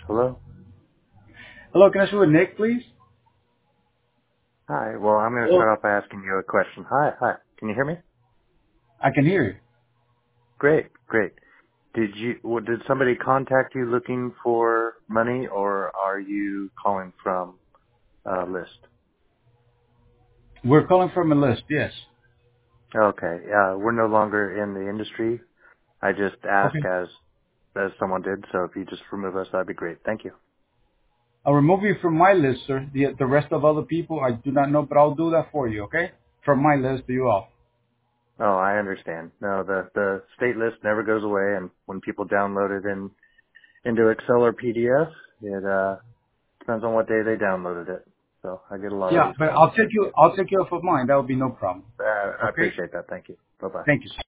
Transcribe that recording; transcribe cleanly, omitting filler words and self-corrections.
Hello? Hello, can I speak with Nick, please? Hi. Well, I'm going to Hello. start off by asking you a question. Hi. Can you hear me? I can hear you. Great. Did somebody contact you looking for money, or are you calling from a list? We're calling from a list, yes. Okay. We're no longer in the industry. I just asked Okay. as someone did, so if you just remove us, that'd be great. Thank you. I'll remove you from my list, sir. The rest of other people, I do not know, but I'll do that for you, okay? From my list, you off. Oh, I understand. No, the state list never goes away, and when people download it into Excel or PDF, it depends on what day they downloaded it. So I get a lot of Yeah, these but calls. I'll take you off of mine. That will be no problem. I Okay? appreciate that. Thank you. Bye bye. Thank you, sir.